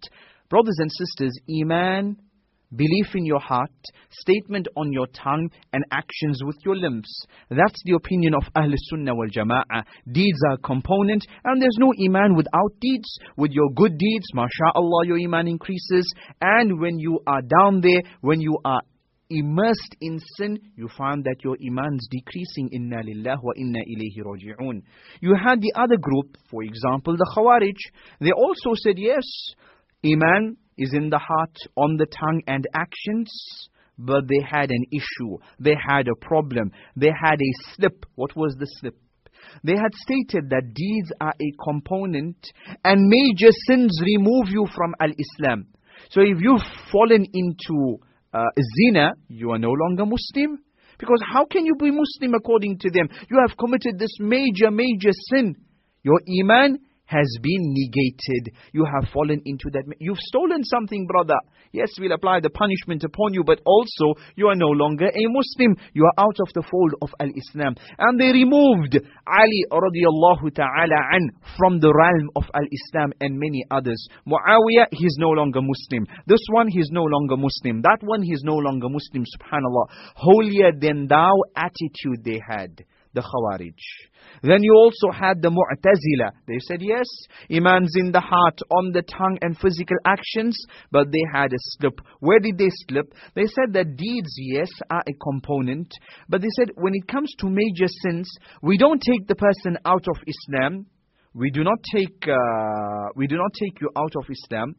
Brothers and sisters, Iman, belief in your heart, statement on your tongue, and actions with your limbs. That's the opinion of Ahl Sunnah wal Jama'ah. Deeds are a component, and there's no Iman without deeds. With your good deeds, mashallah, your Iman increases. And when you are down there, when you are immersed in sin, you find that your Iman's decreasing. Inna lillah wa inna ilayhi raji'un. You had the other group, for example, the Khawarij. They also said, yes, Iman is in the heart, on the tongue and actions, but they had an issue. They had a problem. They had a slip. What was the slip? They had stated that deeds are a component and major sins remove you from al-Islam. So if you've fallen into uh, zina, you are no longer Muslim. Because how can you be Muslim according to them? You have committed this major, major sin. Your Iman has been negated. You have fallen into that. You've stolen something, brother. Yes, we'll apply the punishment upon you, but also you are no longer a Muslim. You are out of the fold of Al-Islam. And they removed Ali radiallahu ta'ala an from the realm of Al-Islam and many others. Muawiyah, he's no longer Muslim. This one, he's no longer Muslim. That one, he's no longer Muslim, subhanallah. Holier than thou attitude they had. The Khawarij. Then you also had the Mu'tazila. They said, yes, Iman's in the heart, on the tongue and physical actions, but they had a slip. Where did they slip? They said that deeds, yes, are a component, but they said when it comes to major sins, we don't take the person out of Islam. We do not take, uh, we do not take you out of Islam,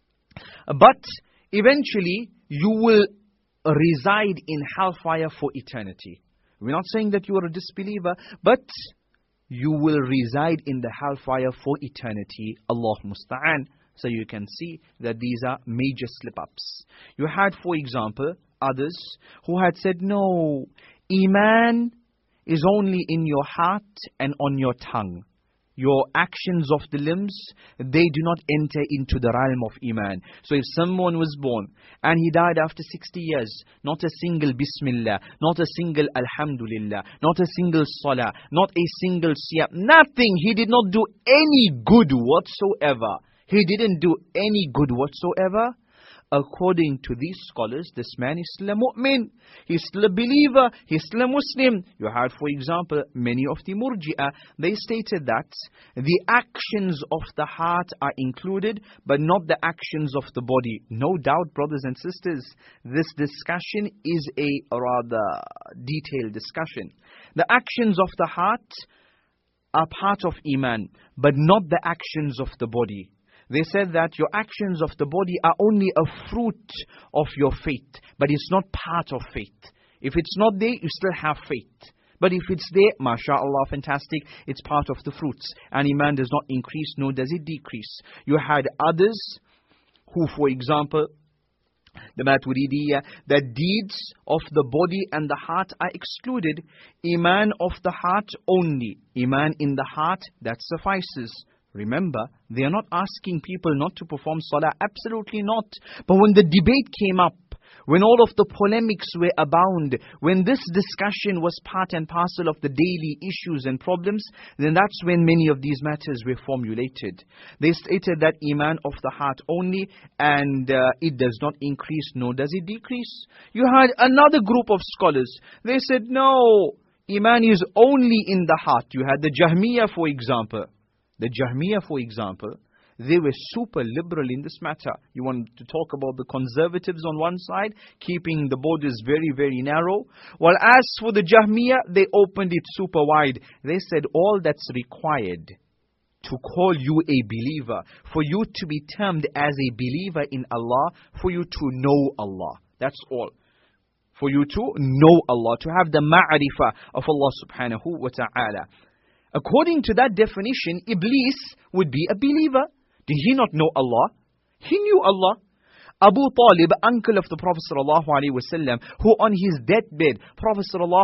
but eventually you will reside in hellfire for eternity. We're not saying that you are a disbeliever, but you will reside in the hellfire for eternity. Allah musta'an. So you can see that these are major slip-ups. You had, for example, others who had said, no, Iman is only in your heart and on your tongue. Your actions of the limbs, they do not enter into the realm of Iman. So if someone was born and he died after sixty years, not a single Bismillah, not a single Alhamdulillah, not a single Salah, not a single Siyam, nothing. He did not do any good whatsoever. He didn't do any good whatsoever. According to these scholars, this man is still a mu'min. He's still a believer. He's still a Muslim. You had, for example, many of the Murji'ah. They stated that the actions of the heart are included, but not the actions of the body. No doubt, brothers and sisters, this discussion is a rather detailed discussion. The actions of the heart are part of Iman, but not the actions of the body. They said that your actions of the body are only a fruit of your faith, but it's not part of faith. If it's not there, you still have faith. But if it's there, mashallah, fantastic, it's part of the fruits. And Iman does not increase, nor does it decrease. You had others who, for example, the Maturidiyya, that deeds of the body and the heart are excluded. Iman of the heart only. Iman in the heart, that suffices. Remember, they are not asking people not to perform salah. Absolutely not. But when the debate came up, when all of the polemics were abound, when this discussion was part and parcel of the daily issues and problems, then that's when many of these matters were formulated. They stated that Iman of the heart only, and uh, it does not increase, nor does it decrease. You had another group of scholars. They said, no, Iman is only in the heart. You had the Jahmiyyah, for example. The Jahmiyyah, for example, they were super liberal in this matter. You want to talk about the conservatives on one side, keeping the borders very, very narrow. While as for the Jahmiyyah, they opened it super wide. They said all that's required to call you a believer, for you to be termed as a believer in Allah, for you to know Allah. That's all. For you to know Allah, to have the ma'rifah of Allah subhanahu wa ta'ala. According to that definition, Iblis would be a believer. Did he not know Allah? He knew Allah. Abu Talib, uncle of the Prophet ﷺ, who on his deathbed, Prophet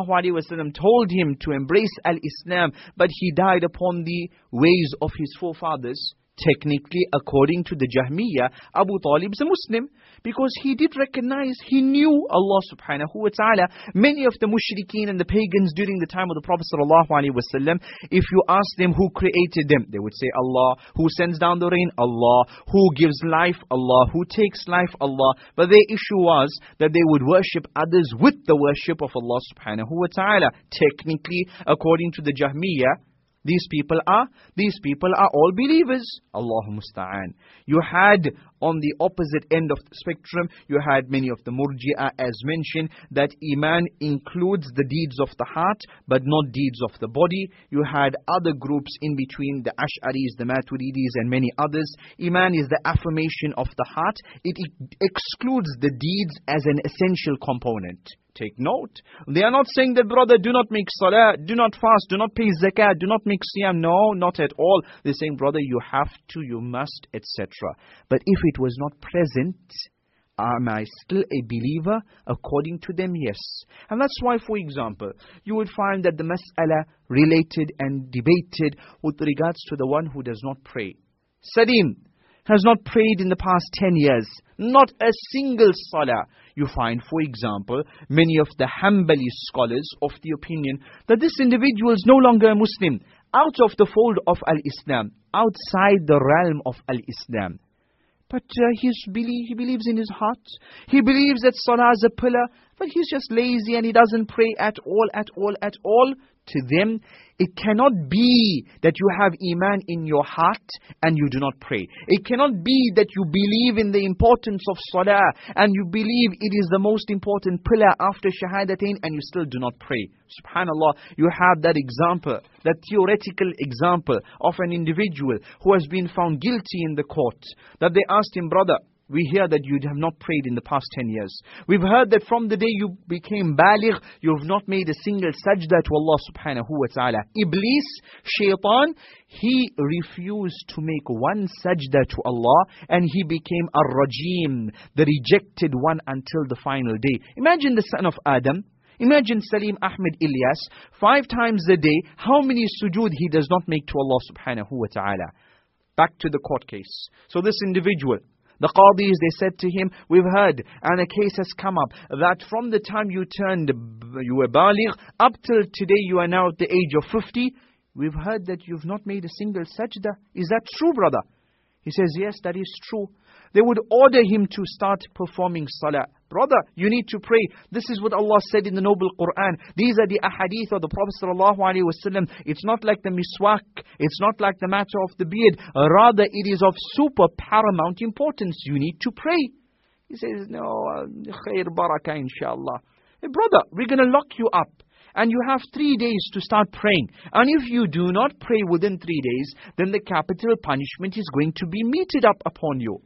ﷺ told him to embrace al-Islam, but he died upon the ways of his forefathers. Technically, according to the Jahmiyyah, Abu Talib is a Muslim because he did recognize, he knew Allah subhanahu wa ta'ala. Many of the mushrikeen and the pagans during the time of the Prophet sallallahu alaihi wasallam, if you ask them who created them, they would say Allah. Who sends down the rain? Allah. Who gives life? Allah. Who takes life? Allah. But their issue was that they would worship others with the worship of Allah subhanahu wa ta'ala. Technically, according to the Jahmiyyah, These people are, these people are all believers. Allahu musta'an. You had on the opposite end of the spectrum, you had many of the Murji'ah as mentioned, that Iman includes the deeds of the heart, but not deeds of the body. You had other groups in between, the Ash'aris, the Maturidis and many others. Iman is the affirmation of the heart. It excludes the deeds as an essential component. Take note. They are not saying that, brother, do not make salah, do not fast, do not pay zakat, do not make siyam. No, not at all. They're saying, brother, you have to, you must, et cetera. But if it was not present, am I still a believer? According to them, yes. And that's why, for example, you would find that the mas'ala related and debated with regards to the one who does not pray. Salim has not prayed in the past ten years. Not a single salah. You find, for example, many of the Hanbali scholars of the opinion that this individual is no longer a Muslim, out of the fold of Al-Islam, outside the realm of Al-Islam. But uh, he's belie he believes in his heart. He believes that salah is a pillar, but he's just lazy and he doesn't pray at all, at all, at all. To them, it cannot be that you have Iman in your heart and you do not pray. It cannot be that you believe in the importance of Salah and you believe it is the most important pillar after Shahadatain and you still do not pray. Subhanallah, you have that example, that theoretical example of an individual who has been found guilty in the court. That they asked him, brother, we hear that you have not prayed in the past ten years. We've heard that from the day you became baligh, you have not made a single sajda to Allah subhanahu wa ta'ala. Iblis, shaitan, he refused to make one sajda to Allah and he became ar-rajim, the rejected one until the final day. Imagine the son of Adam. Imagine Salim Ahmed Ilyas, five times a day, how many sujood he does not make to Allah subhanahu wa ta'ala. Back to the court case. So this individual, the qadis, they said to him, we've heard, and a case has come up, that from the time you turned, you were baligh, up till today you are now at the age of fifty, we've heard that you've not made a single sajda. Is that true, brother? He says, yes, that is true. They would order him to start performing salah. Brother, you need to pray. This is what Allah said in the Noble Quran. These are the ahadith of the Prophet sallallahu alaihi wasallam. It's not like the miswak. It's not like the matter of the beard. Rather, it is of super paramount importance. You need to pray. He says, no, khair barakah inshallah. Hey, brother, we're going to lock you up. And you have three days to start praying. And if you do not pray within three days, then the capital punishment is going to be meted up upon you.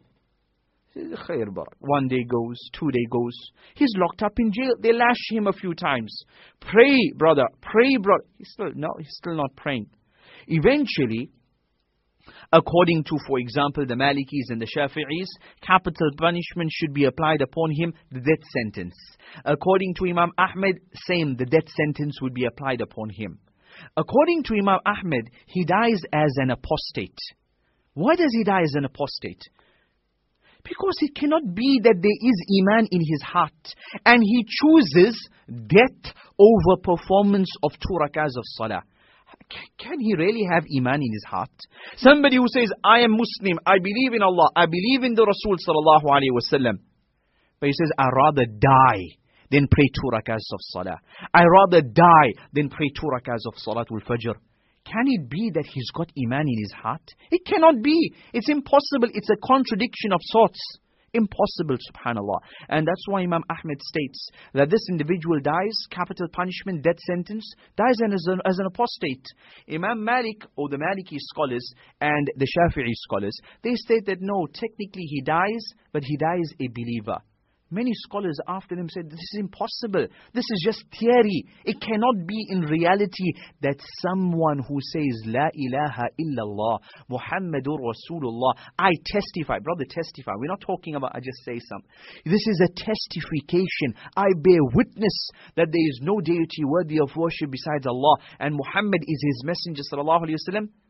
One day goes, two day goes. He's locked up in jail. They lash him a few times. Pray, brother. Pray, brother. He's still, no, he's still not praying. Eventually, according to, for example, the Malikis and the Shafi'is, capital punishment should be applied upon him, the death sentence. According to Imam Ahmed, same, the death sentence would be applied upon him. According to Imam Ahmed, he dies as an apostate. Why does he die as an apostate? Because it cannot be that there is Iman in his heart and he chooses death over performance of two rakahs of salah. Can he really have Iman in his heart? Somebody who says, I am Muslim, I believe in Allah, I believe in the Rasul sallallahu alaihi wasallam. But he says, I rather die than pray two rakahs of salah. I rather die than pray two rakahs of salatul fajr. Can it be that he's got Iman in his heart? It cannot be. It's impossible. It's a contradiction of sorts. Impossible, subhanallah. And that's why Imam Ahmed states that this individual dies, capital punishment, death sentence, dies as an, as an apostate. Imam Malik, or the Maliki scholars, and the Shafi'i scholars, they state that no, technically he dies, but he dies a believer. Many scholars after them said, this is impossible. This is just theory. It cannot be in reality that someone who says, La ilaha illallah, Muhammadur Rasulullah, I testify. Brother, testify. We're not talking about, I just say something. This is a testification. I bear witness that there is no deity worthy of worship besides Allah. And Muhammad is his messenger, sallallahu alayhi wa sallam.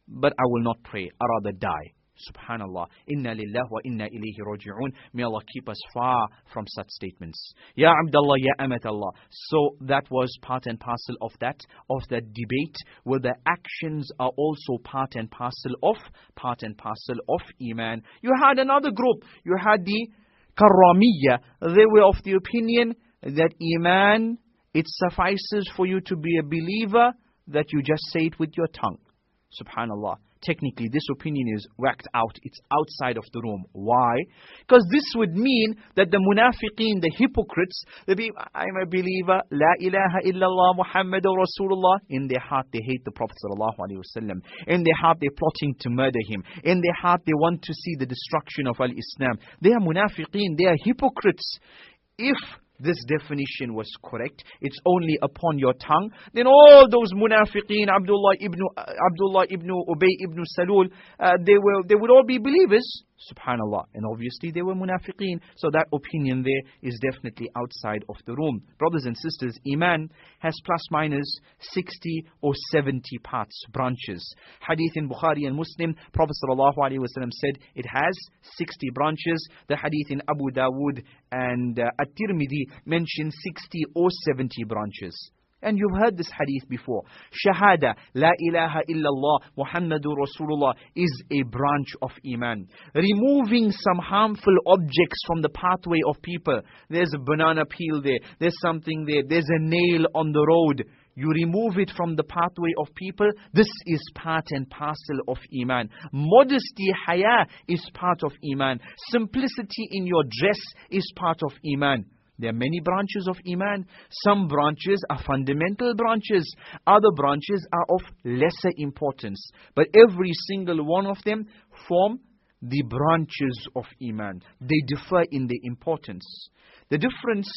but I will not pray. I rather die. Subhanallah. Inna lillah wa inna ilayhi raji'un. May Allah keep us far from such statements. Ya Abdullah, Ya Amat Allah. So that was part and parcel of that, of that debate, where the actions are also part and parcel of, part and parcel of Iman. You had another group. You had the Karramiyya. They were of the opinion that Iman, it suffices for you to be a believer, that you just say it with your tongue. Subhanallah. Technically, this opinion is whacked out. It's outside of the room. Why? Because this would mean that the munafiqeen, the hypocrites, they be, I'm a believer, La ilaha illallah Muhammadur Rasulullah. In their heart, they hate the Prophet sallallahu alaihi wasallam. In their heart, they're plotting to murder him. In their heart, they want to see the destruction of al-Islam. They are munafiqeen. They are hypocrites. If this definition was correct, it's only upon your tongue, then all those munafiqeen, Abdullah ibn uh, Abdullah ibn Ubay ibn Salul, uh, they were they would all be believers. Subhanallah. And obviously they were munafiqeen. So that opinion there is definitely outside of the room. Brothers and sisters, Iman has plus minus sixty or seventy parts, branches. Hadith in Bukhari and Muslim, Prophet sallallahu alaihi wasallam said it has sixty branches. The hadith in Abu Dawood and uh, At-Tirmidhi mention sixty or seventy branches. And you've heard this hadith before. Shahada, La ilaha illallah, Muhammadur Rasulullah is a branch of Iman. Removing some harmful objects from the pathway of people. There's a banana peel there. There's something there. There's a nail on the road. You remove it from the pathway of people. This is part and parcel of Iman. Modesty, haya is part of Iman. Simplicity in your dress is part of Iman. There are many branches of Iman. Some branches are fundamental branches. Other branches are of lesser importance. But every single one of them form the branches of Iman. They differ in their importance. The difference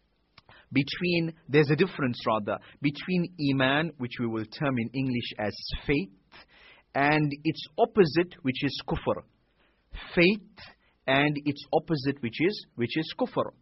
between, there's a difference rather, between Iman, which we will term in English as faith, and its opposite, which is kufr. Faith and its opposite, which is, which is kufr.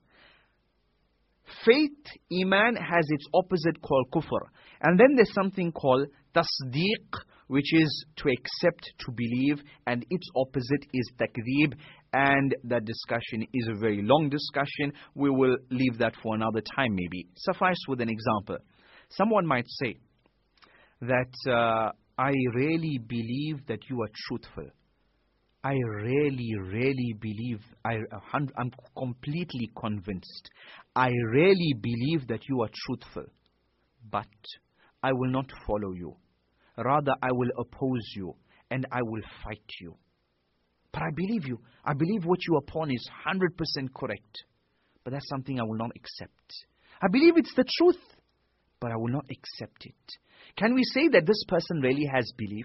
Faith, Iman, has its opposite called kufr. And then there's something called tasdeeq, which is to accept, to believe, and its opposite is takdeeb. And that discussion is a very long discussion. We will leave that for another time maybe. Suffice with an example. Someone might say that uh, I really believe that you are truthful. I really, really believe, I, I'm completely convinced. I really believe that you are truthful. But I will not follow you. Rather, I will oppose you and I will fight you. But I believe you. I believe what you are upon is one hundred percent correct. But that's something I will not accept. I believe it's the truth, but I will not accept it. Can we say that this person really has belief?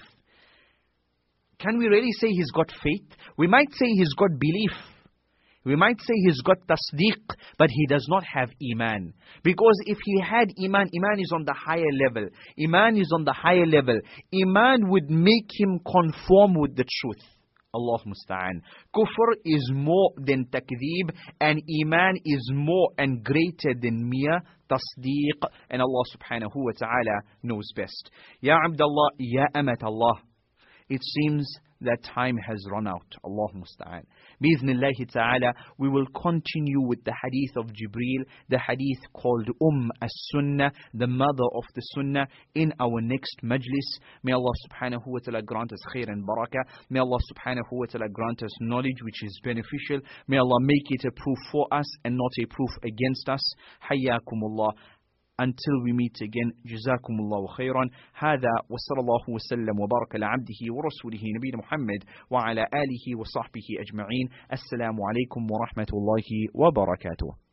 Can we really say he's got faith? We might say he's got belief. We might say he's got tasdeeq, but he does not have Iman. Because if he had Iman, Iman is on the higher level. Iman is on the higher level. Iman would make him conform with the truth. Allah musta'an. Kufr is more than takdeeb, and Iman is more and greater than mere tasdeeq. And Allah subhanahu wa ta'ala knows best. Ya Abdullah, Ya Amat Allah. It seems that time has run out. Allah musta'an. Bi'iznillahi ta'ala, we will continue with the hadith of Jibreel, the hadith called Umm as-Sunnah, the mother of the Sunnah, in our next majlis. May Allah subhanahu wa ta'ala grant us khair and barakah. May Allah subhanahu wa ta'ala grant us knowledge which is beneficial. May Allah make it a proof for us and not a proof against us. Hayyakumullah. Until we meet again, جزاكم الله خيرا. هذا وصلى الله وسلم وبارك على عبده ورسوله نبينا محمد وعلى آله وصحبه أجمعين. السلام عليكم ورحمة الله وبركاته.